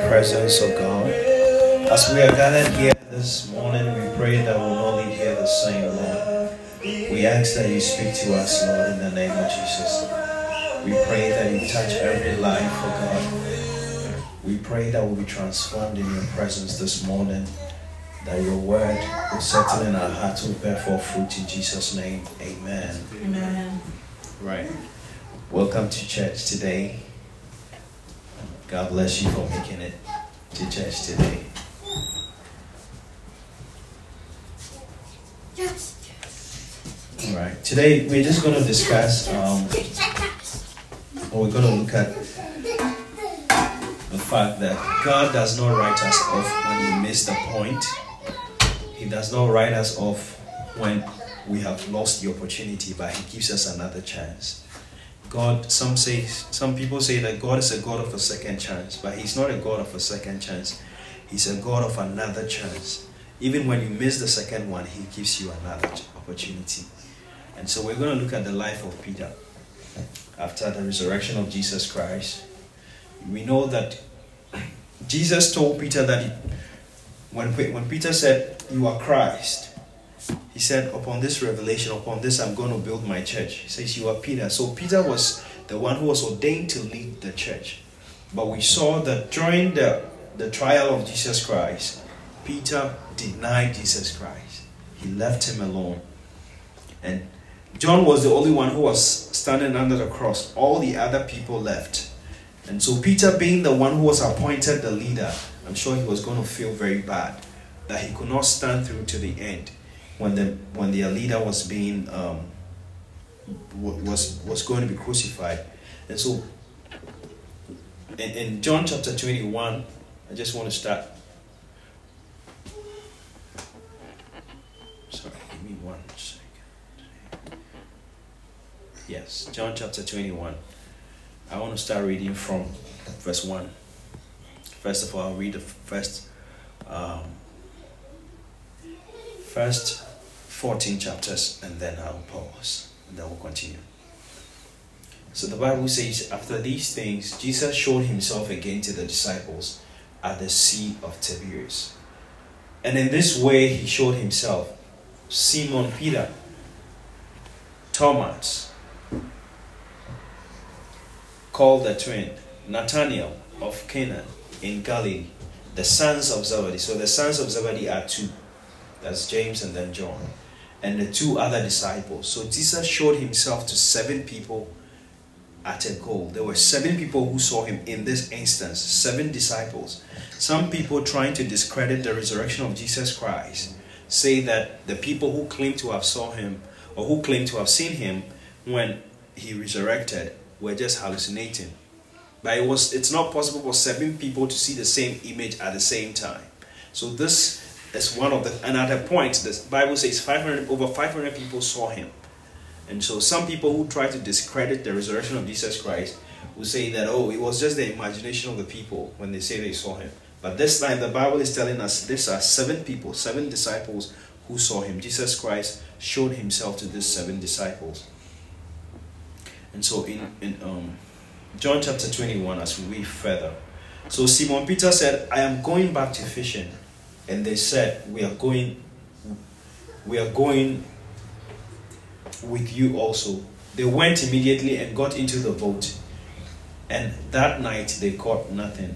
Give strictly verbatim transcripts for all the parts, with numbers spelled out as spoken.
presence of God. As we are gathered here this morning, we pray that we will not leave here the same, Lord. We ask that you speak to us, Lord, in the name of Jesus. We pray that you touch every life, oh God. We pray that we'll be transformed in your presence this morning, that your word will settle in our hearts, will bear forth fruit in Jesus' name. Amen. Amen. Right. Welcome to church today. God bless you for making it to church today. All right. Today we're just going to discuss, um, or we're going to look at the fact that God does not write us off when we miss the point. He does not write us off when we have lost the opportunity, but He gives us another chance. God, some say, some people say that God is a God of a second chance, but He's not a God of a second chance. He's a God of another chance. Even when you miss the second one, He gives you another opportunity. And so we're going to look at the life of Peter after the resurrection of Jesus Christ. We know that Jesus told Peter that he, when, when Peter said, "You are Christ," He said, "Upon this revelation, upon this I'm going to build my church." He says, "You are Peter." So Peter was the one who was ordained to lead the church. But we saw that during the, the trial of Jesus Christ, Peter denied Jesus Christ. He left Him alone. And John was the only one who was standing under the cross. All the other people left. And so Peter, being the one who was appointed the leader, I'm sure he was going to feel very bad that he could not stand through to the end. When the when their leader was being um, was was going to be crucified. And so in, in John chapter twenty-one, I just want to start. Sorry, give me one second. Yes, John chapter twenty-one. I want to start reading from verse one. First of all, I'll read the first um, first fourteen chapters, and then I'll pause, and then we'll continue. So the Bible says, after these things, Jesus showed Himself again to the disciples at the Sea of Tiberias. And in this way He showed Himself: Simon Peter, Thomas, called the twin, Nathanael of Cana in Galilee, the sons of Zebedee. So the sons of Zebedee are two. That's James and then John. And the two other disciples. So Jesus showed Himself to seven people at a goal. There were seven people who saw Him in this instance. Seven disciples. Some people trying to discredit the resurrection of Jesus Christ say that the people who claim to have saw Him, or who claim to have seen Him when He resurrected, were just hallucinating. But it was it's not possible for seven people to see the same image at the same time. So this is one of the, and at a point, the Bible says five hundred over five hundred people saw Him. And so some people who try to discredit the resurrection of Jesus Christ will say that, oh, it was just the imagination of the people when they say they saw Him. But this time the Bible is telling us these are seven people, seven disciples who saw Him. Jesus Christ showed Himself to these seven disciples. And so in, in um, John chapter twenty-one, as we read further. So Simon Peter said, "I am going back to fishing." And they said, we are going, we are going with you also. They went immediately and got into the boat. And that night they caught nothing.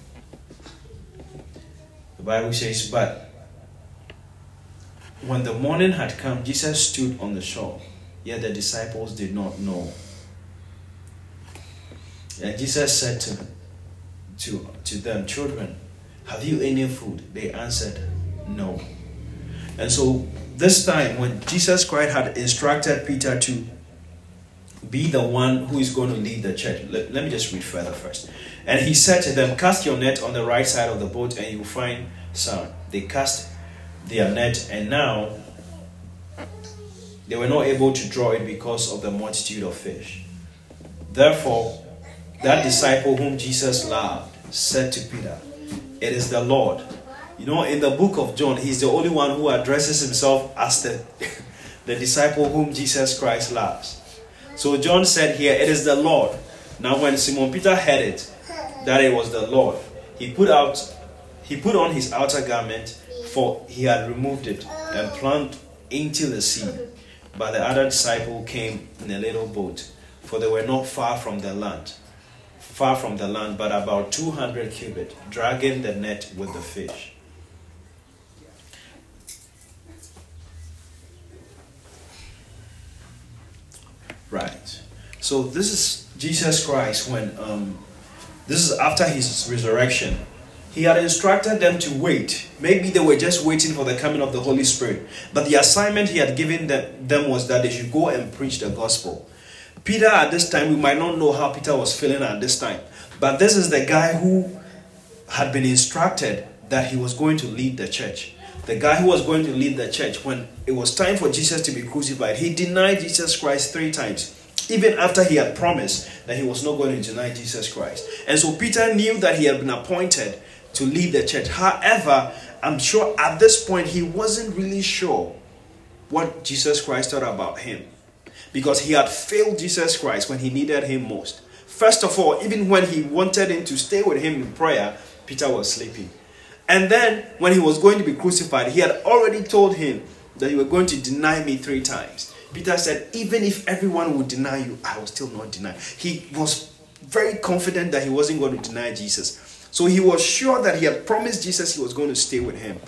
The Bible says, but when the morning had come, Jesus stood on the shore. Yet the disciples did not know. And Jesus said to, to, to them, "Children, have you any food?" They answered, "No." And so this time when Jesus Christ had instructed Peter to be the one who is going to lead the church, let, let me just read further first. And He said to them, "Cast your net on the right side of the boat and you will find some." They cast their net, and now they were not able to draw it because of the multitude of fish. Therefore that disciple whom Jesus loved said to Peter, "It is the Lord." You know, in the book of John, he's the only one who addresses himself as the, the disciple whom Jesus Christ loves. So John said here, "It is the Lord." Now when Simon Peter heard it, that it was the Lord, He put out, he put on his outer garment, for he had removed it, and plunged into the sea. But the other disciple came in a little boat, for they were not far from the land, far from the land, but about two hundred cubits, dragging the net with the fish. Right. So this is Jesus Christ when um this is after his resurrection. He had instructed them to wait. Maybe they were just waiting for the coming of the Holy Spirit. But the assignment he had given them, them was that they should go and preach the gospel. Peter at this time, we might not know how Peter was feeling at this time. But this is the guy who had been instructed that he was going to lead the church. The guy who was going to lead the church when it was time for Jesus to be crucified. He denied Jesus Christ three times. Even after he had promised that he was not going to deny Jesus Christ. And so Peter knew that he had been appointed to lead the church. However, I'm sure at this point he wasn't really sure what Jesus Christ thought about him. Because he had failed Jesus Christ when he needed him most. First of all, even when he wanted him to stay with him in prayer, Peter was sleeping. And then when he was going to be crucified, he had already told him that you were going to deny me three times. Peter said, even if everyone would deny you, I will still not deny. He was very confident that he wasn't going to deny Jesus. So he was sure that he had promised Jesus he was going to stay with him.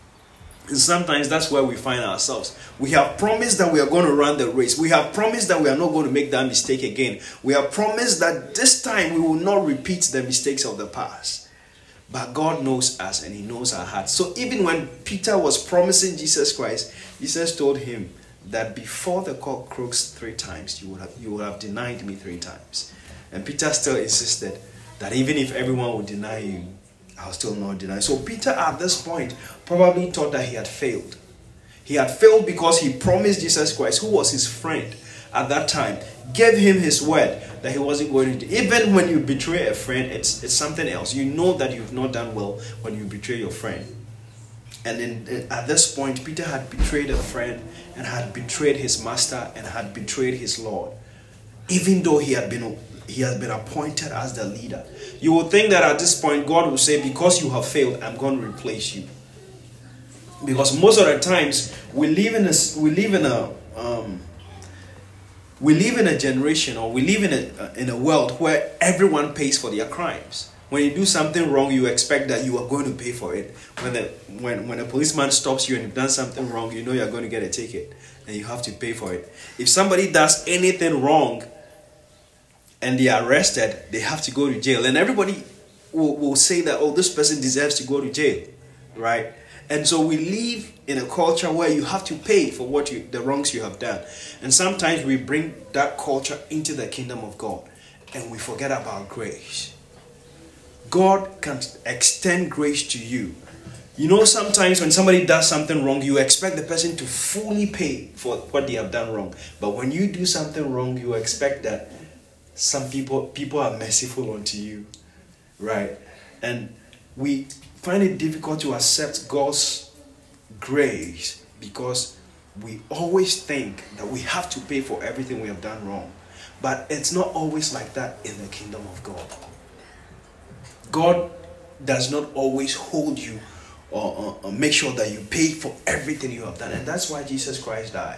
And sometimes that's where we find ourselves. We have promised that we are going to run the race. We have promised that we are not going to make that mistake again. We have promised that this time we will not repeat the mistakes of the past. But God knows us and he knows our hearts. So even when Peter was promising Jesus Christ, Jesus told him that before the cock croaks three times, you would have, you would have denied me three times. And Peter still insisted that even if everyone would deny you, I'll still not deny. So Peter at this point probably thought that he had failed. He had failed because he promised Jesus Christ, who was his friend at that time, gave him his word that he wasn't going to do. Even when you betray a friend, it's, it's something else. You know that you've not done well when you betray your friend. And then at this point, Peter had betrayed a friend and had betrayed his master and had betrayed his Lord. Even though he had been he had been appointed as the leader. You would think that at this point, God will say, because you have failed, I'm going to replace you. Because most of the times, we live in a, we live in a, um, we live in a generation, or we live in a, in a world where everyone pays for their crimes. When you do something wrong, you expect that you are going to pay for it. When the, when, when a policeman stops you and you've done something wrong, you know you're going to get a ticket and you have to pay for it. If somebody does anything wrong and they are arrested, they have to go to jail. And everybody will, will say that, oh, this person deserves to go to jail, right? And so we live in a culture where you have to pay for what you, the wrongs you have done. And sometimes we bring that culture into the kingdom of God and we forget about grace. God can extend grace to you. You know, sometimes when somebody does something wrong, you expect the person to fully pay for what they have done wrong. But when you do something wrong, you expect that some people people are merciful unto you, right? And we find it difficult to accept God's grace because we always think that we have to pay for everything we have done wrong. But it's not always like that in the kingdom of God. God does not always hold you or, or, or make sure that you pay for everything you have done. And that's why Jesus Christ died.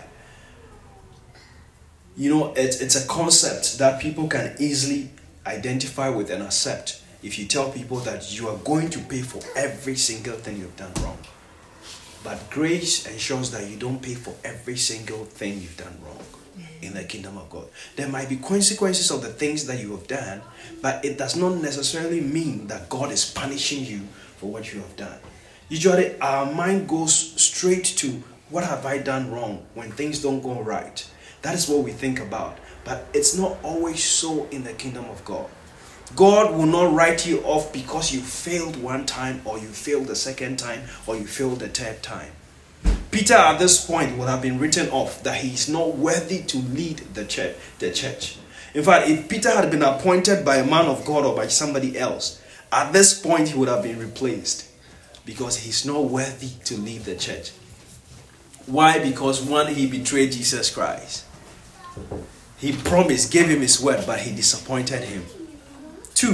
You know, it's, it's a concept that people can easily identify with and accept if you tell people that you are going to pay for every single thing you've done wrong. But grace ensures that you don't pay for every single thing you've done wrong in the kingdom of God. There might be consequences of the things that you have done, but it does not necessarily mean that God is punishing you for what you have done. Usually our mind goes straight to, what have I done wrong when things don't go right? That is what we think about. But it's not always so in the kingdom of God. God will not write you off because you failed one time, or you failed the second time, or you failed the third time. Peter at this point would have been written off that he is not worthy to lead the church. The church. In fact, if Peter had been appointed by a man of God or by somebody else, at this point he would have been replaced because he's not worthy to lead the church. Why? Because one, he betrayed Jesus Christ. He promised, gave him his word, but he disappointed him. Two,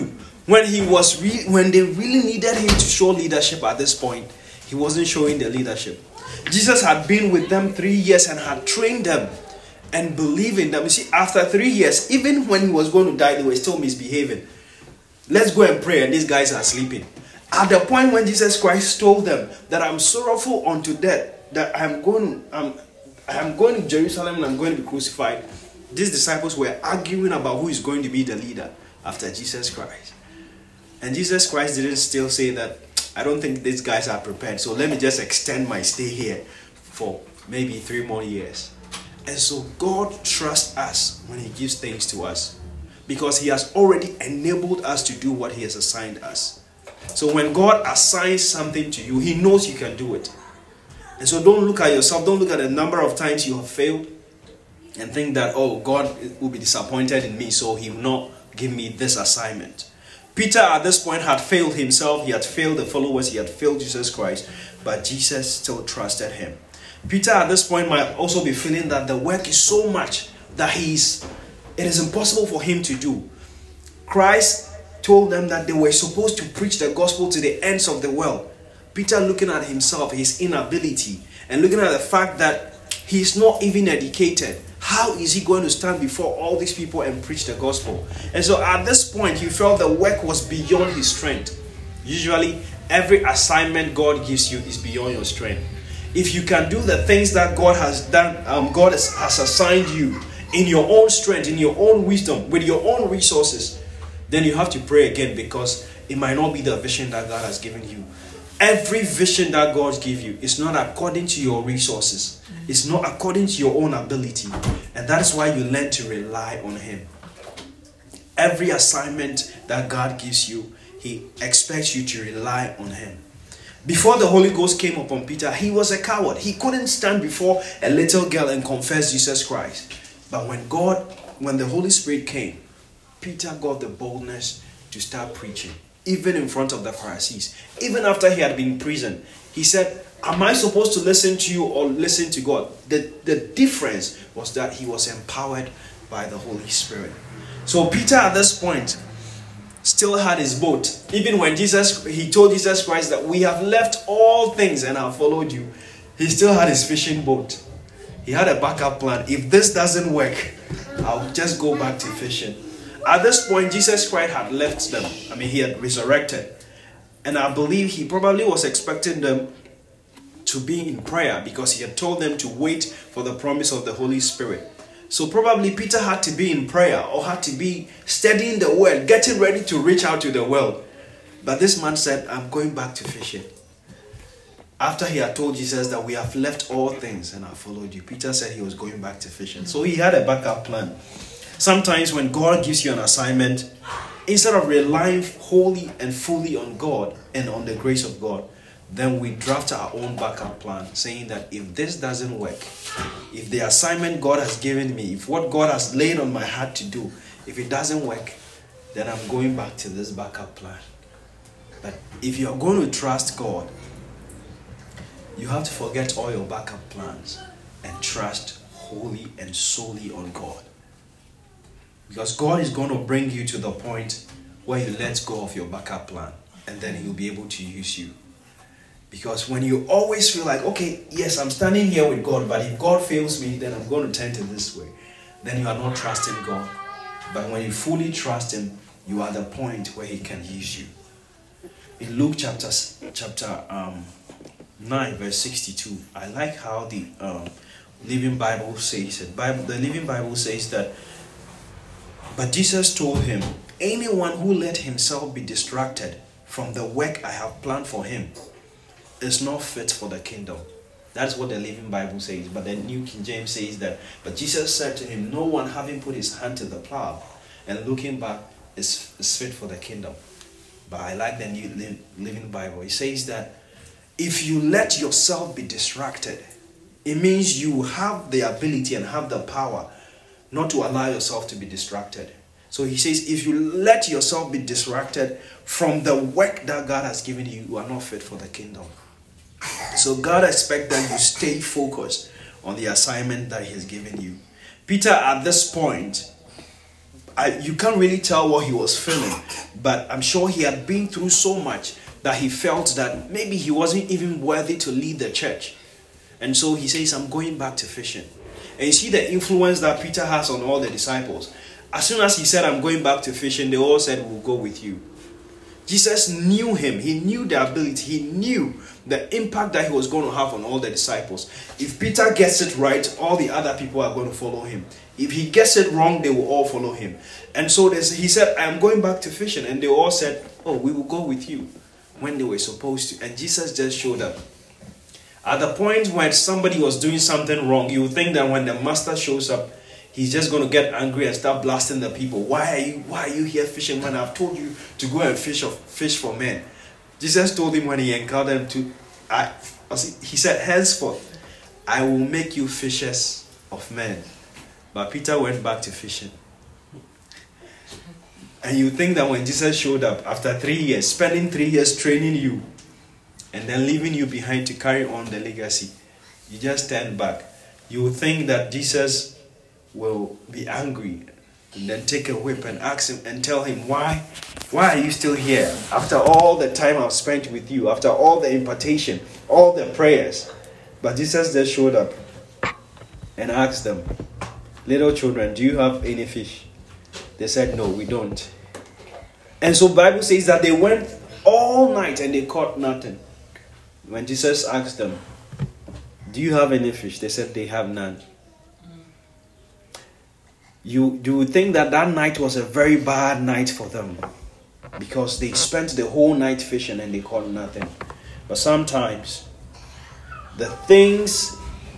When he was re- when they really needed him to show leadership at this point, he wasn't showing the leadership. Jesus had been with them three years and had trained them and believed in them. You see, after three years, even when he was going to die, they were still misbehaving. Let's go and pray, and these guys are sleeping. At the point when Jesus Christ told them that I'm sorrowful unto death, that I'm going, I'm, I'm going to Jerusalem and I'm going to be crucified, these disciples were arguing about who is going to be the leader after Jesus Christ. And Jesus Christ didn't still say that, I don't think these guys are prepared, so let me just extend my stay here for maybe three more years. And so God trusts us when he gives things to us, because he has already enabled us to do what he has assigned us. So when God assigns something to you, he knows you can do it. And so don't look at yourself, don't look at the number of times you have failed and think that, oh, God will be disappointed in me, so he will not give me this assignment. Peter at this point had failed himself, he had failed the followers, he had failed Jesus Christ, but Jesus still trusted him. Peter at this point might also be feeling that the work is so much that he's, it is impossible for him to do. Christ told them that they were supposed to preach the gospel to the ends of the world. Peter, looking at himself, his inability, and looking at the fact that he's not even educated, how is he going to stand before all these people and preach the gospel? And so at this point, he felt the work was beyond his strength. Usually, every assignment God gives you is beyond your strength. If you can do the things that God has done, um, God has, has assigned you in your own strength, in your own wisdom, with your own resources, then you have to pray again, because it might not be the vision that God has given you. Every vision that God gives you is not according to your resources. It's not according to your own ability. And that is why you learn to rely on him. Every assignment that God gives you, he expects you to rely on him. Before the Holy Ghost came upon Peter, he was a coward. He couldn't stand before a little girl and confess Jesus Christ. But when God, when the Holy Spirit came, Peter got the boldness to start preaching, even in front of the Pharisees. Even after he had been in prison, he said, am I supposed to listen to you or listen to God? The, the difference was that he was empowered by the Holy Spirit. So Peter at this point still had his boat. Even when Jesus, he told Jesus Christ that we have left all things and have followed you, he still had his fishing boat. He had a backup plan. If this doesn't work, I'll just go back to fishing. At this point, Jesus Christ had left them. I mean, he had resurrected. And I believe he probably was expecting them to be in prayer, because he had told them to wait for the promise of the Holy Spirit. So probably Peter had to be in prayer, or had to be studying the word, getting ready to reach out to the world. But this man said, I'm going back to fishing. After he had told Jesus that we have left all things and have followed you, Peter said he was going back to fishing. So he had a backup plan. Sometimes when God gives you an assignment, instead of relying wholly and fully on God and on the grace of God, then we draft our own backup plan, saying that if this doesn't work, if the assignment God has given me, if what God has laid on my heart to do, if it doesn't work, then I'm going back to this backup plan. But if you're going to trust God, you have to forget all your backup plans and trust wholly and solely on God. Because God is going to bring you to the point where you let go of your backup plan, and then he'll be able to use you. Because when you always feel like, okay, yes, I'm standing here with God, but if God fails me, then I'm going to turn to this way, then you are not trusting God. But when you fully trust him, you are at the point where he can use you. In Luke chapter, chapter um, nine, verse sixty-two, I like how the um, Living Bible says it. Bible, the Living Bible says that, but Jesus told him, anyone who let himself be distracted from the work I have planned for him is not fit for the kingdom. That's what the Living Bible says. But the New King James says that, but Jesus said to him, no one having put his hand to the plow and looking back is, is fit for the kingdom. But I like the New Living Bible. It says that if you let yourself be distracted, it means you have the ability and have the power not to allow yourself to be distracted. So he says, if you let yourself be distracted from the work that God has given you, you are not fit for the kingdom. So God expects that you stay focused on the assignment that he has given you. Peter, at this point, I, you can't really tell what he was feeling, But I'm sure he had been through so much that he felt that maybe he wasn't even worthy to lead the church. And so he says, I'm going back to fishing. And you see the influence that Peter has on all the disciples. As soon as he said, I'm going back to fishing, they all said, we'll go with you. Jesus knew him. He knew the ability. He knew the impact that he was going to have on all the disciples. If Peter gets it right, all the other people are going to follow him. If he gets it wrong, they will all follow him. And so he said, I'm going back to fishing. And they all said, oh, we will go with you, when they were supposed to. And Jesus just showed up. At the point when somebody was doing something wrong, you would think that when the master shows up, he's just going to get angry and start blasting the people. Why are you why are you here fishing when I've told you to go and fish of, fish for men? Jesus told him when he encountered him to, I, he said, henceforth, I will make you fishers of men. But Peter went back to fishing. And you think that when Jesus showed up after three years, spending three years training you, and then leaving you behind to carry on the legacy, you just stand back. You will think that Jesus will be angry and then take a whip and ask him and tell him, why why are you still here after all the time I've spent with you, after all the impartation, all the prayers? But Jesus just showed up and asked them, little children, do you have any fish? They said, no, we don't. And so Bible says that they went all night and they caught nothing. When Jesus asked them, do you have any fish? They said they have none. You, you would think that that night was a very bad night for them, because they spent the whole night fishing and they caught nothing. But sometimes the things,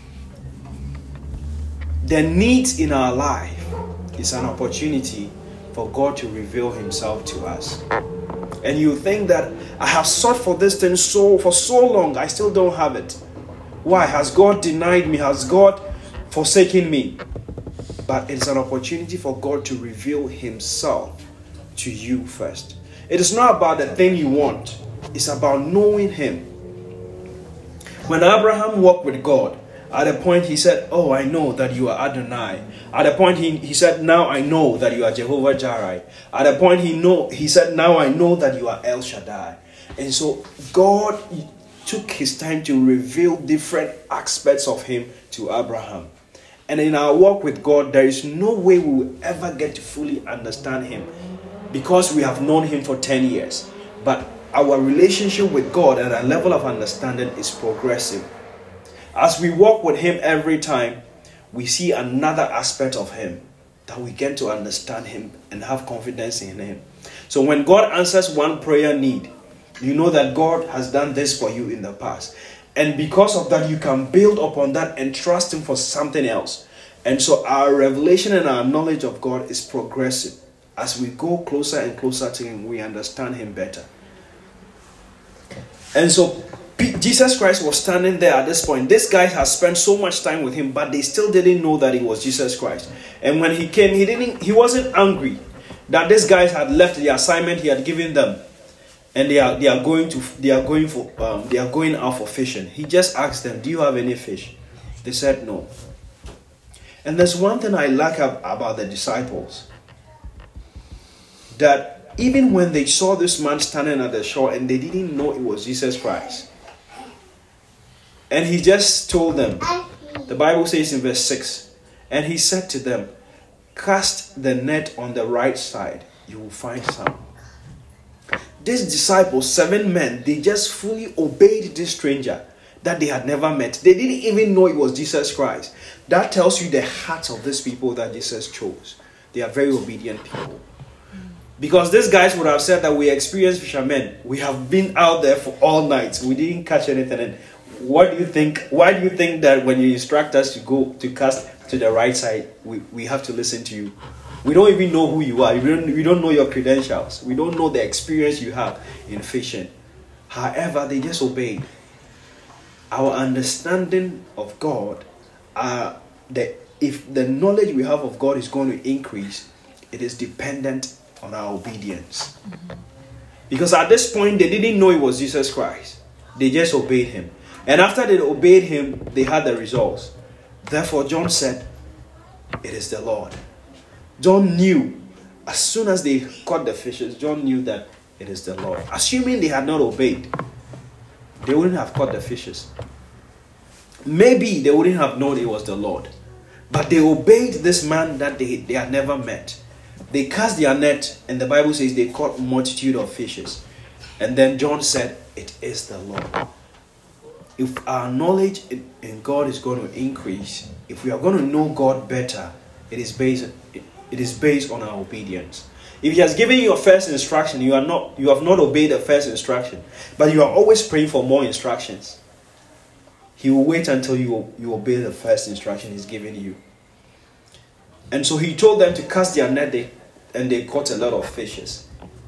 the needs in our life is an opportunity for God to reveal himself to us. And you think that I have sought for this thing so for so long, I still don't have it. Why? Has God denied me? Has God forsaken me? But it's an opportunity for God to reveal himself to you first. It is not about the thing you want. It's about knowing him. When Abraham walked with God, at a point he said, oh, I know that you are Adonai. At a point he, he said, now I know that you are Jehovah Jireh. At a point he know he said, now I know that you are El Shaddai. And so God took his time to reveal different aspects of him to Abraham. And in our walk with God, there is no way we will ever get to fully understand him, because we have known him for ten years. But our relationship with God and our level of understanding is progressive. As we walk with him every time, we see another aspect of him that we get to understand him and have confidence in him. So when God answers one prayer need, you know that God has done this for you in the past. And because of that, you can build upon that and trust him for something else. And so our revelation and our knowledge of God is progressive. As we go closer and closer to him, we understand him better. And so Jesus Christ was standing there at this point. This guy has spent so much time with him, but they still didn't know that it was Jesus Christ. And when he came, he didn't. He wasn't angry that these guys had left the assignment he had given them, and they are they are going to they are going for um, they are going out for fishing. He just asked them, "Do you have any fish?" They said no. And there's one thing I like about the disciples, that even when they saw this man standing at the shore and they didn't know it was Jesus Christ, and he just told them, the Bible says in verse six, and he said to them, cast the net on the right side, you will find some. These disciples, seven men, they just fully obeyed this stranger that they had never met. They didn't even know it was Jesus Christ. That tells you the heart of these people that Jesus chose. They are very obedient people. Because these guys would have said that we experienced fishermen. We have been out there for all night. We didn't catch anything. And what do you think? Why do you think that when you instruct us to go to cast to the right side, we, we have to listen to you? We don't even know who you are. We don't, we don't know your credentials. We don't know the experience you have in fishing. However, they just obeyed. Our understanding of God, uh, the, if the knowledge we have of God is going to increase, it is dependent on our obedience. Mm-hmm. Because at this point, they didn't know it was Jesus Christ. They just obeyed him. And after they obeyed him, they had the results. Therefore, John said, it is the Lord. John knew As soon as they caught the fishes, John knew that it is the Lord. Assuming they had not obeyed, they wouldn't have caught the fishes. Maybe they wouldn't have known it was the Lord. But they obeyed this man that they, they had never met. They cast their net, and the Bible says they caught a multitude of fishes. And then John said, it is the Lord. If our knowledge in God is going to increase, if we are going to know God better, it is based, it is based on our obedience. If He has given you a first instruction, you are not, you have not obeyed the first instruction, but you are always praying for more instructions, He will wait until you, you obey the first instruction He's given you. And so He told them to cast their net, they, and they caught a lot of fishes.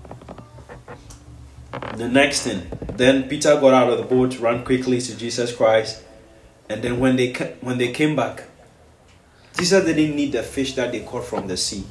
The next thing, then Peter got out of the boat, ran quickly to Jesus Christ, and then when they when they came back, Jesus didn't need the fish that they caught from the sea.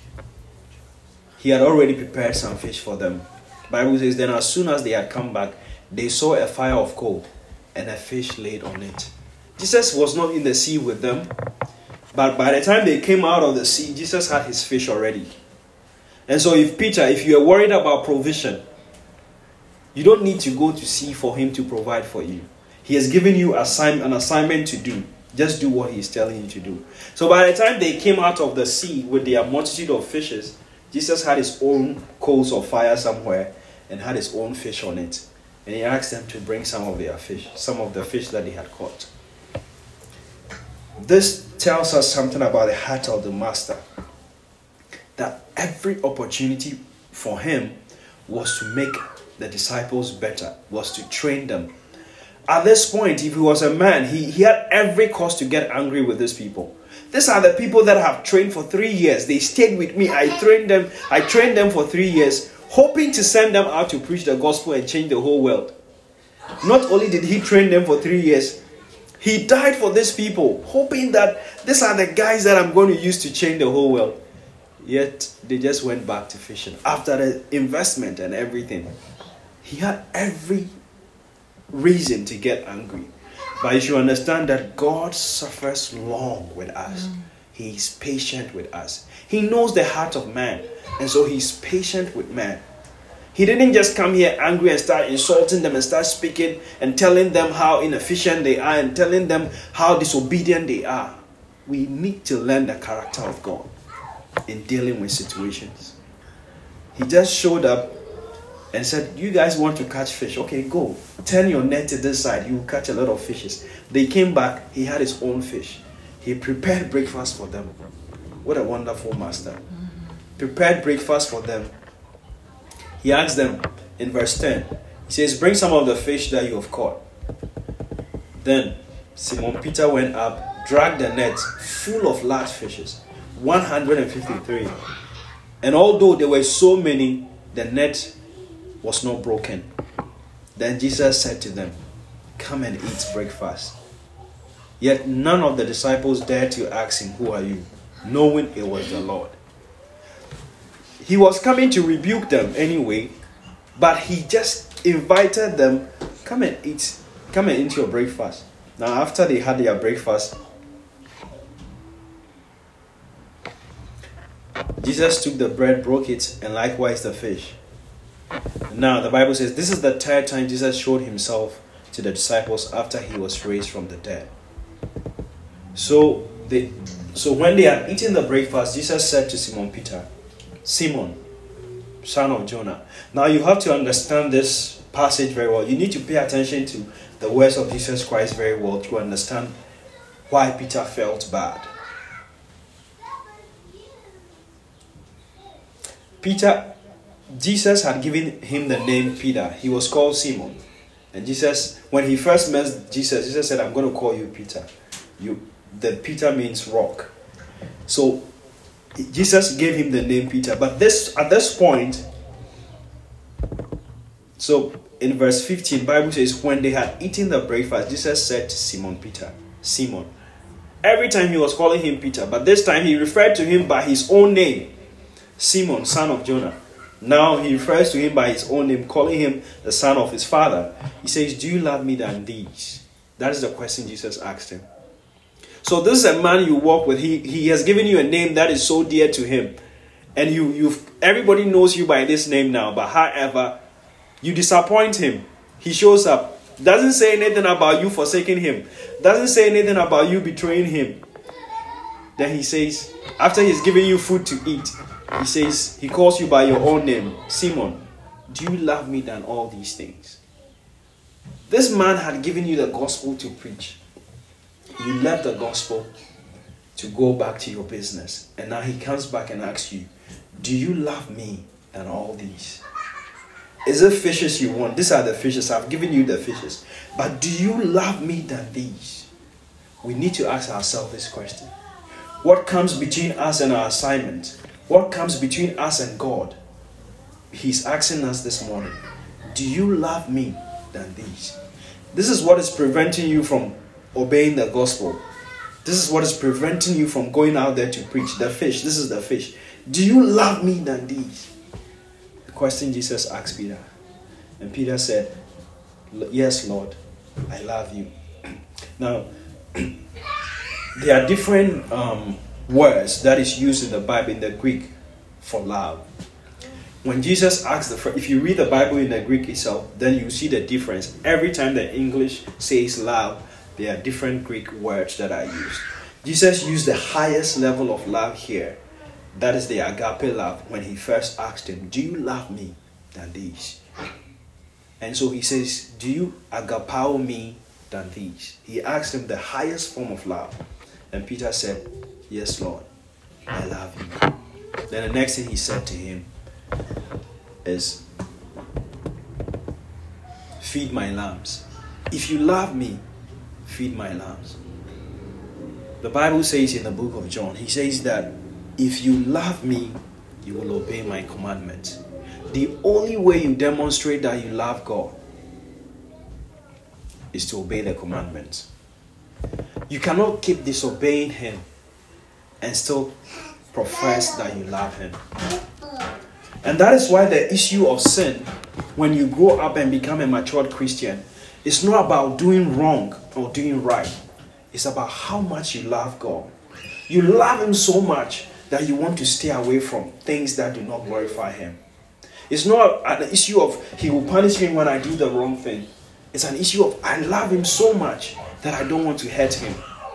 He had already prepared some fish for them. The Bible says, then as soon as they had come back, they saw a fire of coal and a fish laid on it. Jesus was not in the sea with them, but by the time they came out of the sea, Jesus had his fish already. And so if Peter, if you are worried about provision, you don't need to go to sea for Him to provide for you. He has given you assign, an assignment to do. Just do what He is telling you to do. So by the time they came out of the sea with their multitude of fishes, Jesus had His own coals of fire somewhere and had His own fish on it. And He asked them to bring some of their fish, some of the fish that they had caught. This tells us something about the heart of the Master. That every opportunity for Him was to make the disciples better, was to train them. At this point, if he was a man, he, he had every cause to get angry with these people. These are the people that have trained for three years. They stayed with me. I trained them. I trained them for three years, hoping to send them out to preach the gospel and change the whole world. Not only did he train them for three years, he died for these people, hoping that these are the guys that I'm going to use to change the whole world. Yet, they just went back to fishing after the investment and everything. He had every reason to get angry. But you should understand that God suffers long with us. Mm. He is patient with us. He knows the heart of man. And so He's patient with man. He didn't just come here angry and start insulting them and start speaking and telling them how inefficient they are and telling them how disobedient they are. We need to learn the character of God in dealing with situations. He just showed up and said, you guys want to catch fish? Okay, go. Turn your net to this side. You will catch a lot of fishes. They came back. He had his own fish. He prepared breakfast for them. What a wonderful master. Mm-hmm. Prepared breakfast for them. He asked them in verse ten. He says, bring some of the fish that you have caught. Then Simon Peter went up, dragged the net full of large fishes, one hundred fifty-three. And although there were so many, the net was not broken. Then Jesus said to them, come and eat breakfast. Yet none of the disciples dared to ask him, who are you? Knowing it was the Lord. He was coming to rebuke them anyway, but he just invited them, come and eat, come and eat your breakfast. Now after they had their breakfast, Jesus took the bread, broke it, and likewise the fish. Now, the Bible says this is the third time Jesus showed himself to the disciples after he was raised from the dead. So, they, so when they had eaten the breakfast, Jesus said to Simon Peter, Simon, son of Jonah. Now, you have to understand this passage very well. You need to pay attention to the words of Jesus Christ very well to understand why Peter felt bad. Peter, Jesus had given him the name Peter. He was called Simon. And Jesus, when he first met Jesus, Jesus said, I'm going to call you Peter. You, the Peter means rock. So, Jesus gave him the name Peter. But this at this point, so in verse fifteen, Bible says, when they had eaten the breakfast, Jesus said to Simon Peter, Simon. Every time he was calling him Peter, but this time he referred to him by his own name, Simon, son of Jonah. Now he refers to him by his own name, calling him the son of his father. He says, do you love me than these? That is the question Jesus asked him. So this is a man you walk with. He, he has given you a name that is so dear to him. and you you've everybody knows you by this name now, but however, you disappoint him. He shows up. Doesn't say anything about you forsaking him. Doesn't say anything about you betraying him. Then he says, after he's giving you food to eat, he says, he calls you by your own name, Simon. Do you love me than all these things? This man had given you the gospel to preach. You left the gospel to go back to your business. And now he comes back and asks you, do you love me than all these? Is it fishes you want? These are the fishes. I've given you the fishes. But do you love me than these? We need to ask ourselves this question. What comes between us and our assignment? What comes between us and God? He's asking us this morning, do you love me than these? This is what is preventing you from obeying the gospel. This is what is preventing you from going out there to preach. The fish. This is the fish. Do you love me than these? The question Jesus asked Peter. And Peter said, yes, Lord, I love you. Now, there are different um, words that is used in the Bible, in the Greek, for love. When Jesus asks the first, if you read the Bible in the Greek itself, then you see the difference. Every time the English says love, there are different Greek words that are used. Jesus used the highest level of love here. That is the agape love, when he first asked him, do you love me than these? And so he says, do you agapao me than these? He asked him the highest form of love. And Peter said, yes, Lord, I love you. Then the next thing he said to him is, feed my lambs. If you love me, feed my lambs. The Bible says in the book of John, he says that if you love me, you will obey my commandments. The only way you demonstrate that you love God is to obey the commandments. You cannot keep disobeying him and still profess that you love him. And that is why the issue of sin, when you grow up and become a matured Christian, it's not about doing wrong or doing right. It's about how much you love God. You love him so much that you want to stay away from things that do not glorify him. It's not an issue of he will punish me when I do the wrong thing. It's an issue of I love him so much that I don't want to hurt him.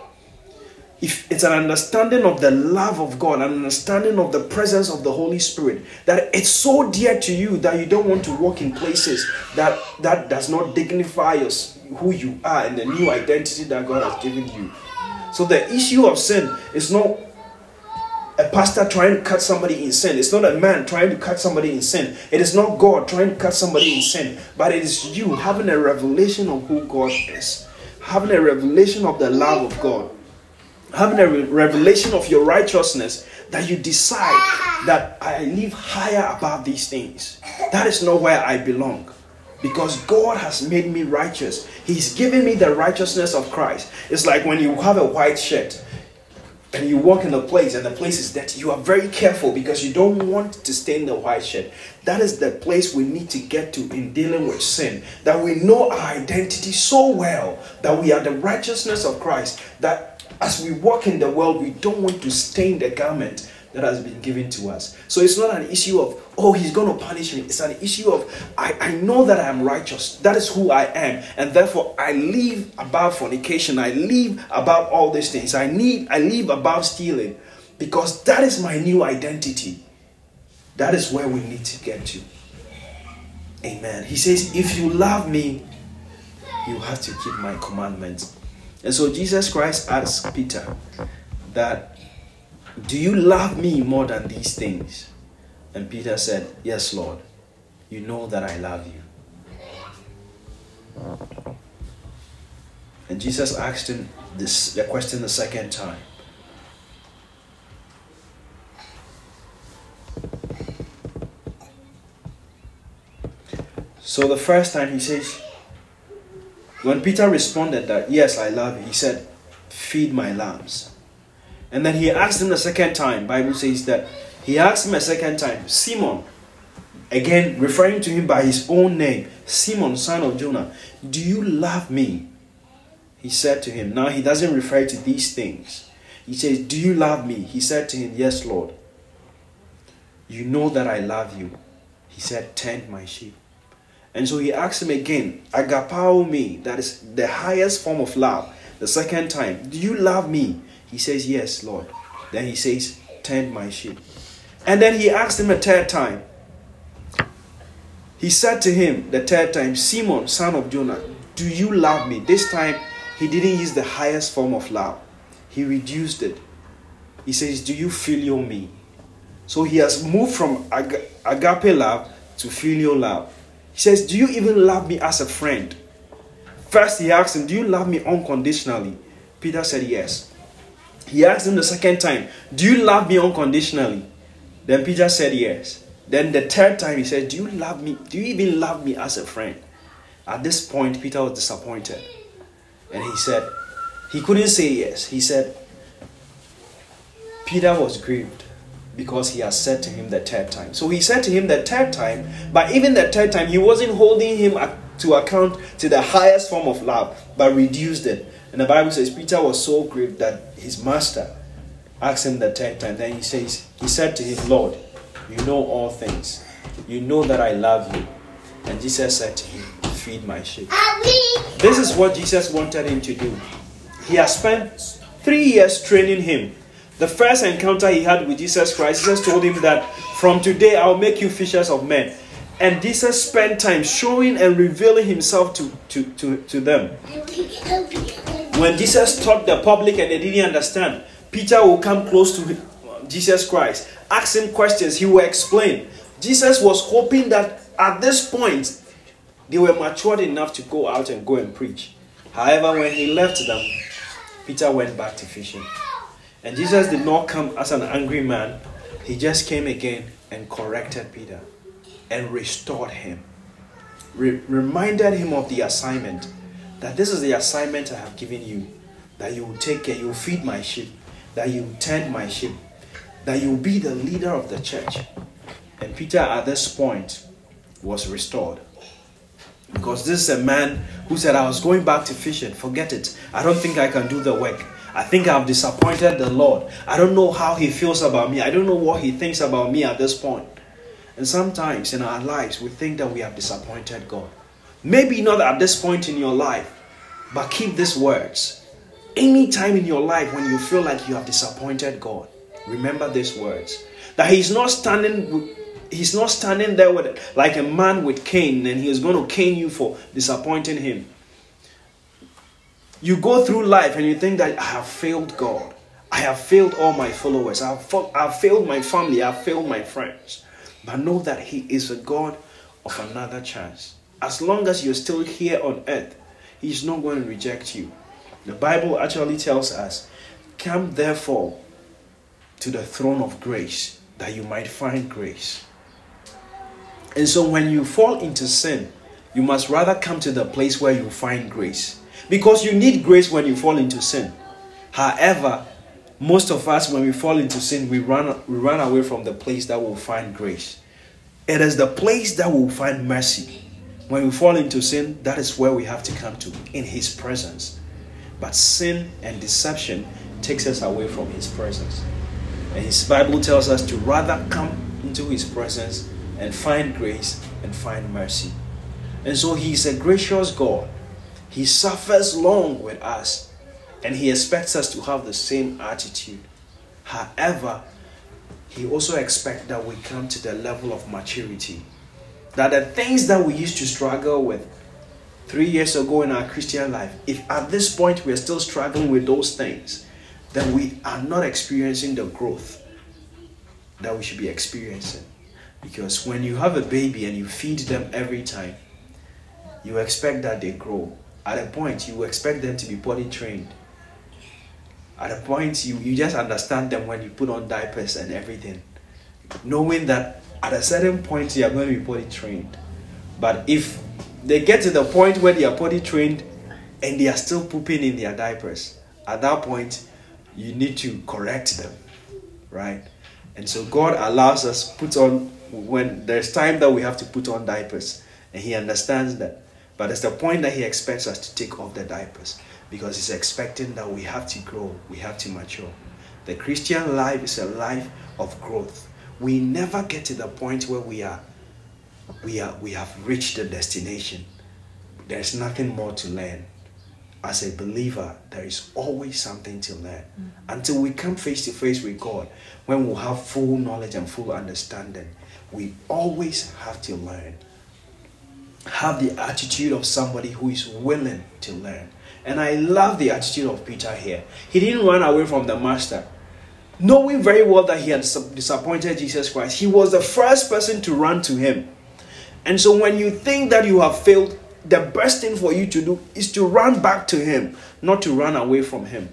If it's an understanding of the love of God, an understanding of the presence of the Holy Spirit, that it's so dear to you that you don't want to walk in places that, that does not dignify us, who you are and the new identity that God has given you. So the issue of sin is not a pastor trying to cut somebody in sin. It's not a man trying to cut somebody in sin. It is not God trying to cut somebody in sin. But it is you having a revelation of who God is. Having a revelation of the love of God. Having a re- revelation of your righteousness, that you decide that I live higher above these things. That is not where I belong. Because God has made me righteous. He's given me the righteousness of Christ. It's like when you have a white shirt and you walk in a place and the place is dirty, you are very careful because you don't want to stain the white shirt. That is the place we need to get to in dealing with sin. That we know our identity so well, that we are the righteousness of Christ, that as we walk in the world, we don't want to stain the garment that has been given to us. So it's not an issue of, oh, he's going to punish me. It's an issue of, I, I know that I am righteous. That is who I am. And therefore, I live above fornication. I live above all these things. I need, I live above stealing. Because that is my new identity. That is where we need to get to. Amen. He says, if you love me, you have to keep my commandments. And so Jesus Christ asked Peter that, do you love me more than these things? And Peter said, yes, Lord. You know that I love you. And Jesus asked him this the question the second time. So the first time he says, when Peter responded that, yes, I love you, he said, feed my lambs. And then he asked him the second time. Bible says that he asked him a second time, Simon, again referring to him by his own name, Simon, son of Jonah, do you love me? He said to him, now he doesn't refer to these things. He says, do you love me? He said to him, yes, Lord. You know that I love you. He said, tend my sheep. And so he asked him again, agapao me, that is the highest form of love. The second time, do you love me? He says, yes, Lord. Then he says, tend my sheep. And then he asked him a third time. He said to him the third time, Simon, son of Jonah, do you love me? This time, he didn't use the highest form of love. He reduced it. He says, do you filial me? So he has moved from ag- agape love to filial love. He says, do you even love me as a friend? First, he asked him, do you love me unconditionally? Peter said, yes. He asked him the second time, do you love me unconditionally? Then Peter said, yes. Then the third time, he said, do you love me? Do you even love me as a friend? At this point, Peter was disappointed. And he said, he couldn't say yes. He said, Peter was grieved because he has said to him the third time. So he said to him the third time, but even the third time, he wasn't holding him to account to the highest form of love, but reduced it. And the Bible says Peter was so grieved that his master asked him the third time. Then he says, he said to him, Lord, you know all things. You know that I love you. And Jesus said to him, feed my sheep. This is what Jesus wanted him to do. He has spent three years training him. The first encounter he had with Jesus Christ, Jesus told him that from today I'll make you fishers of men. And Jesus spent time showing and revealing himself to, to, to, to them. When Jesus taught the public and they didn't understand, Peter will come close to Jesus Christ, ask him questions, he will explain. Jesus was hoping that at this point, they were matured enough to go out and go and preach. However, when he left them, Peter went back to fishing. And Jesus did not come as an angry man. He just came again and corrected Peter and restored him. Re- reminded him of the assignment. That this is the assignment I have given you. That you will take care, you will feed my sheep. That you will tend my sheep. That you will be the leader of the church. And Peter at this point was restored. Because this is a man who said, I was going back to fishing. Forget it. I don't think I can do the work. I think I've disappointed the Lord. I don't know how he feels about me. I don't know what he thinks about me at this point. And sometimes in our lives, we think that we have disappointed God. Maybe not at this point in your life, but keep these words. Any time in your life when you feel like you have disappointed God, remember these words. That he's not standing He's not standing there with like a man with cane and he is going to cane you for disappointing him. You go through life and you think that I have failed God. I have failed all my followers. I have, I have failed my family. I have failed my friends. But know that he is a God of another chance. As long as you're still here on earth, he's not going to reject you. The Bible actually tells us, come therefore to the throne of grace that you might find grace. And so when you fall into sin, you must rather come to the place where you find grace. Because you need grace when you fall into sin. However, most of us, when we fall into sin, we run, we run away from the place that will find grace. It is the place that will find mercy. When we fall into sin, that is where we have to come to, in his presence. But sin and deception takes us away from his presence. And his Bible tells us to rather come into his presence and find grace and find mercy. And so he is a gracious God. He suffers long with us. And he expects us to have the same attitude. However, he also expects that we come to the level of maturity. That the things that we used to struggle with three years ago in our Christian life, if at this point we are still struggling with those things, then we are not experiencing the growth that we should be experiencing. Because when you have a baby and you feed them every time, you expect that they grow. At a point, you expect them to be potty trained. At a point, you, you just understand them when you put on diapers and everything. Knowing that at a certain point, you are going to be potty trained. But if they get to the point where they are potty trained and they are still pooping in their diapers, at that point, you need to correct them. Right? And so God allows us put on, when there's time that we have to put on diapers, and he understands that. But it's the point that he expects us to take off the diapers, because he's expecting that we have to grow, we have to mature. The Christian life is a life of growth. we never get to the point where we are, we are, we have reached the destination. There's nothing more to learn. As a believer, there is always something to learn. Mm-hmm. Until we come face to face with God, when we'll have full knowledge and full understanding, we always have to learn. Have the attitude of somebody who is willing to learn. And I love the attitude of Peter here. He didn't run away from the master. Knowing very well that he had disappointed Jesus Christ, he was the first person to run to him. And so when you think that you have failed, the best thing for you to do is to run back to him, not to run away from him.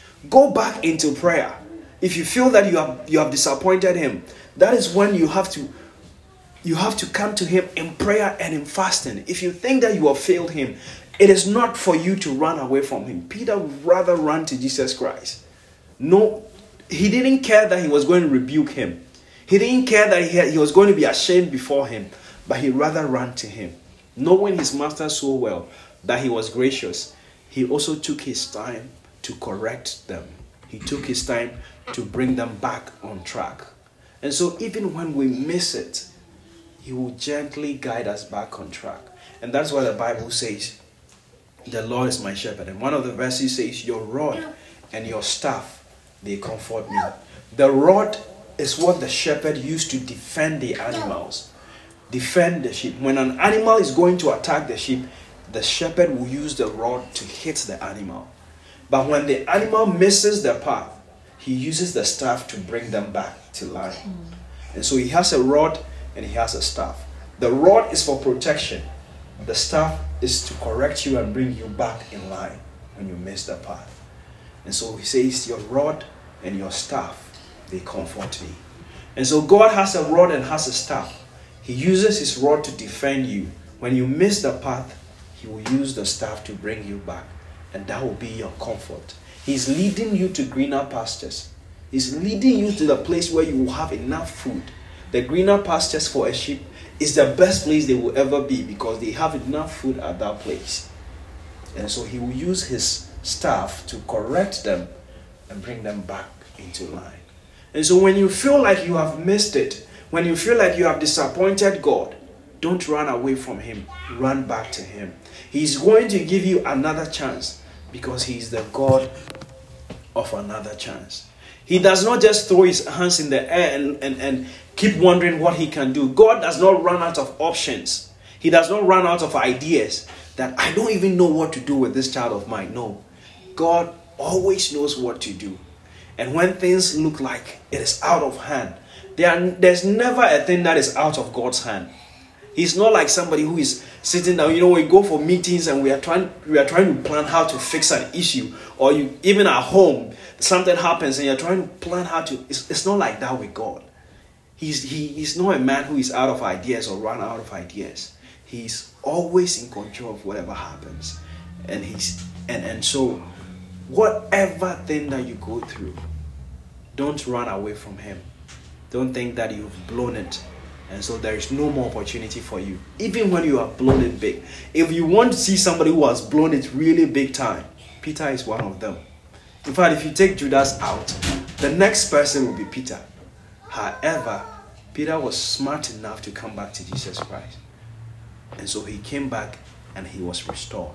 Go back into prayer. If you feel that you have you have disappointed him, that is when you have to you have to come to him in prayer and in fasting. If you think that you have failed him, it is not for you to run away from him. Peter would rather run to Jesus Christ. No, he didn't care that he was going to rebuke him. He didn't care that he, had, he was going to be ashamed before him, but he rather ran to him. Knowing his master so well that he was gracious, he also took his time to correct them. He took his time to bring them back on track. And so even when we miss it, he will gently guide us back on track. And that's why the Bible says, the Lord is my shepherd. And one of the verses says, your rod and your staff, they comfort me. The rod is what the shepherd used to defend the animals. Defend the sheep. When an animal is going to attack the sheep, the shepherd will use the rod to hit the animal. But when the animal misses the path, he uses the staff to bring them back to line. Mm. And so he has a rod and he has a staff. The rod is for protection. The staff is to correct you and bring you back in line when you miss the path. And so he says, your rod and your staff, they comfort me. And so God has a rod and has a staff. He uses his rod to defend you. When you miss the path, he will use the staff to bring you back. And that will be your comfort. He's leading you to greener pastures. He's leading you to the place where you will have enough food. The greener pastures for a sheep is the best place they will ever be because they have enough food at that place. And so he will use his staff to correct them and bring them back into line. And so when you feel like you have missed it, when you feel like you have disappointed God, don't run away from him. Run back to him. He's going to give you another chance because he's the God of another chance. He does not just throw his hands in the air and, and, and keep wondering what he can do. God does not run out of options. He does not run out of ideas that I don't even know what to do with this child of mine. No. God always knows what to do. And when things look like it is out of hand, there are, there's never a thing that is out of God's hand. He's not like somebody who is sitting down. You know, we go for meetings and we are trying we are trying to plan how to fix an issue. Or you even at home, something happens and you're trying to plan how to... It's, it's not like that with God. He's, he, he's not a man who is out of ideas or run out of ideas. He's always in control of whatever happens. And he's and, and so whatever thing that you go through, don't run away from him. Don't think that you've blown it. And so there is no more opportunity for you. Even when you have blown it big. If you want to see somebody who has blown it really big time, Peter is one of them. In fact, if you take Judas out, the next person will be Peter. However, Peter was smart enough to come back to Jesus Christ. And so he came back and he was restored.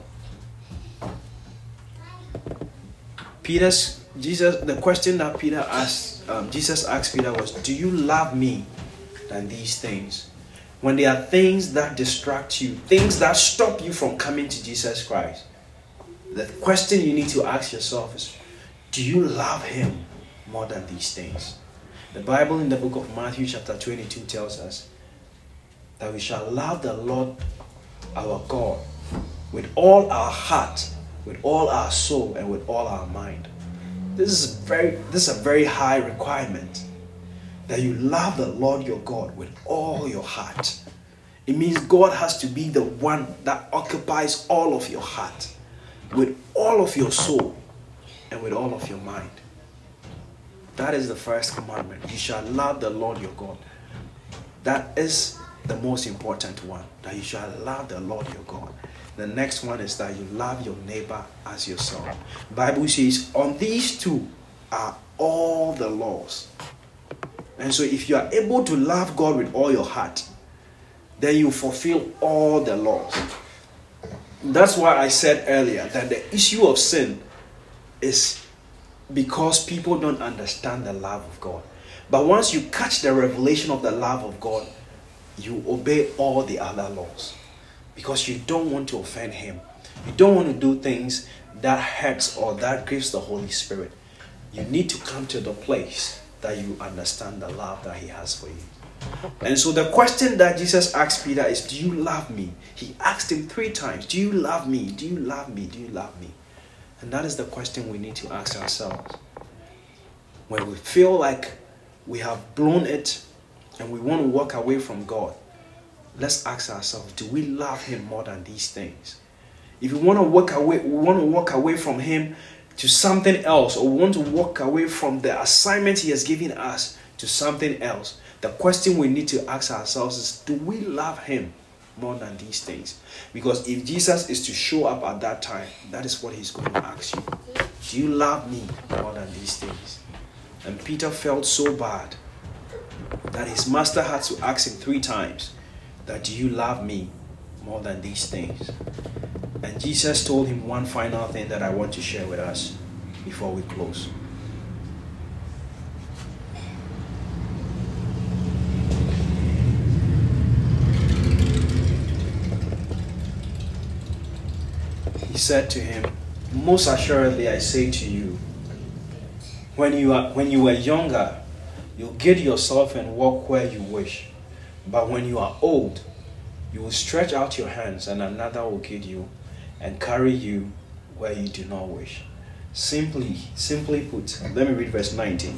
Peter's, Jesus, the question that Peter asked, um, Jesus asked Peter was, do you love me than these things? When there are things that distract you, things that stop you from coming to Jesus Christ, the question you need to ask yourself is, do you love him more than these things? The Bible in the book of Matthew chapter twenty-two tells us that we shall love the Lord our God with all our heart, with all our soul, and with all our mind. This is very this is a very high requirement, that you love the Lord your God with all your heart. It means God has to be the one that occupies all of your heart, with all of your soul, and with all of your mind. That is the first commandment. You shall love the Lord your God. That is the most important one, that you shall love the Lord your God. The next one is that you love your neighbor as yourself. The Bible says, on these two are all the laws. And so if you are able to love God with all your heart, then you fulfill all the laws. That's why I said earlier that the issue of sin is because people don't understand the love of God. But once you catch the revelation of the love of God, you obey all the other laws because you don't want to offend Him. You don't want to do things that hurts or that grieves the Holy Spirit. You need to come to the place that you understand the love that He has for you. And so the question that Jesus asked Peter is, do you love me? He asked him three times, do you love me? Do you love me? Do you love me? And that is the question we need to ask ourselves. When we feel like we have blown it and we want to walk away from God, let's ask ourselves, do we love Him more than these things? If we want to walk away, we want to walk away from Him to something else, or we want to walk away from the assignment He has given us to something else, the question we need to ask ourselves is, do we love Him more than these things? Because if Jesus is to show up at that time, that is what He's going to ask you. Do you love me more than these things? And Peter felt so bad that his master had to ask him three times that, do you love me more than these things? And Jesus told him one final thing that I want to share with us before we close. He said to him, most assuredly I say to you, when you are when you were younger, you get yourself and walk where you wish. But when you are old, you will stretch out your hands and another will get you and carry you where you do not wish. Simply, simply put, let me read verse nineteen.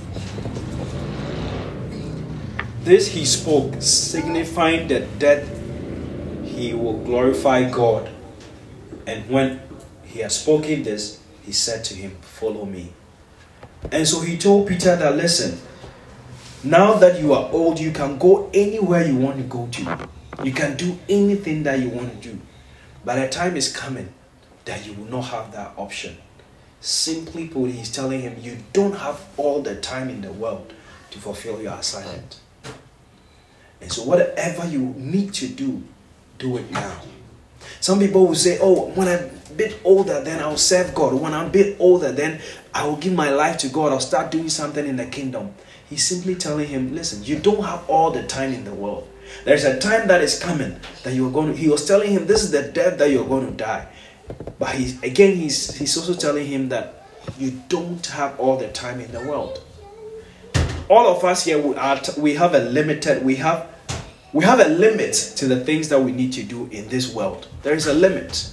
This he spoke, signifying that death he will glorify God. And when he had spoken this, he said to him, follow me. And so he told Peter that, listen, now that you are old, you can go anywhere you want to go to. You can do anything that you want to do. But a time is coming that you will not have that option. Simply put, he's telling him, you don't have all the time in the world to fulfill your assignment. And so whatever you need to do, do it now. Some people will say, oh, when I'm a bit older, then I'll serve God. When I'm a bit older, then I will give my life to God. I'll start doing something in the kingdom. He's simply telling him, listen, you don't have all the time in the world. There's a time that is coming that you're going to, he was telling him, this is the death that you're going to die. But he's, again, he's, he's also telling him that you don't have all the time in the world. All of us here, we, are, we have a limited, we have We have a limit to the things that we need to do in this world. There is a limit.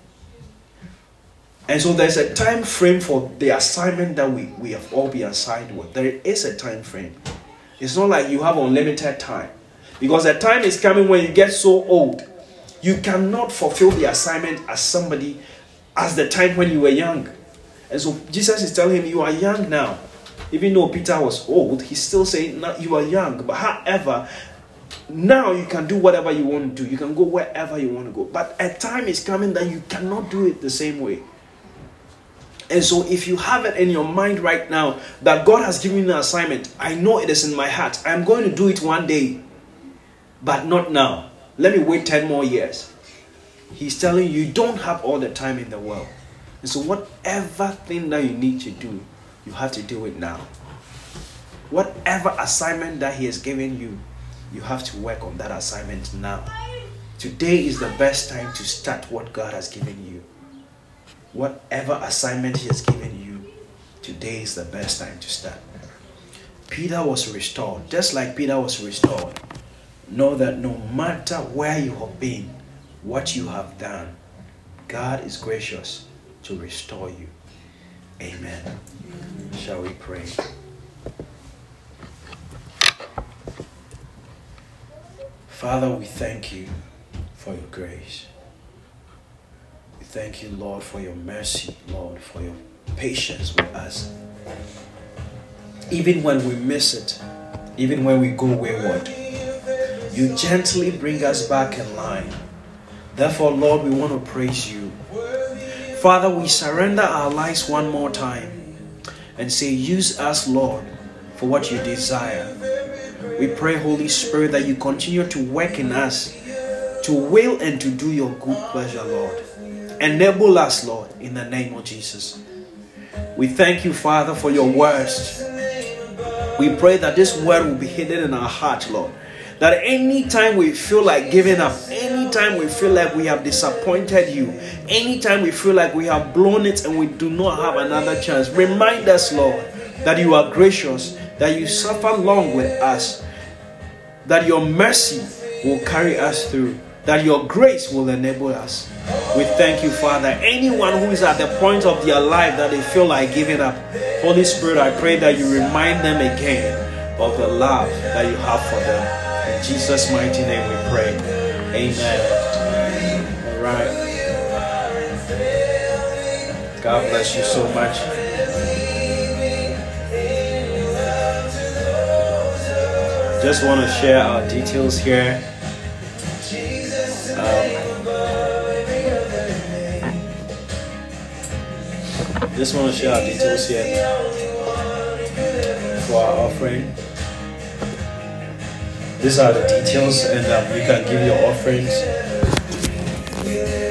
And so there's a time frame for the assignment that we, we have all been assigned with. There is a time frame. It's not like you have unlimited time. Because the time is coming when you get so old, you cannot fulfill the assignment as somebody as the time when you were young. And so Jesus is telling him, you are young now. Even though Peter was old, he's still saying, no, you are young. But however, now you can do whatever you want to do. You can go wherever you want to go. But a time is coming that you cannot do it the same way. And so if you have it in your mind right now that God has given you an assignment, I know it is in my heart. I'm going to do it one day, but not now. Let me wait ten more years. He's telling you, you don't have all the time in the world. And so whatever thing that you need to do, you have to do it now. Whatever assignment that He has given you, you have to work on that assignment now. Today is the best time to start what God has given you. Whatever assignment He has given you, today is the best time to start. Peter was restored. Just like Peter was restored, know that no matter where you have been, what you have done, God is gracious to restore you. Amen. Shall we pray? Father, we thank you for your grace. We thank you, Lord, for your mercy, Lord, for your patience with us. Even when we miss it, even when we go wayward, you gently bring us back in line. Therefore, Lord, we want to praise you. Father, we surrender our lives one more time and say, use us, Lord, for what you desire. We pray, Holy Spirit, that you continue to work in us, to will and to do your good pleasure, Lord. Enable us, Lord, in the name of Jesus. We thank you, Father, for your words. We pray that this word will be hidden in our heart, Lord. That anytime we feel like giving up, anytime we feel like we have disappointed you, anytime we feel like we have blown it and we do not have another chance, remind us, Lord, that you are gracious, that you suffer long with us, that your mercy will carry us through, that your grace will enable us. We thank you, Father. Anyone who is at the point of their life that they feel like giving up, Holy Spirit, I pray that you remind them again of the love that you have for them. In Jesus' mighty name we pray. Amen. All right. God bless you so much. Just want to share our details here. Um, just want to share our details here for our offering. These are the details, and um, you can give your offerings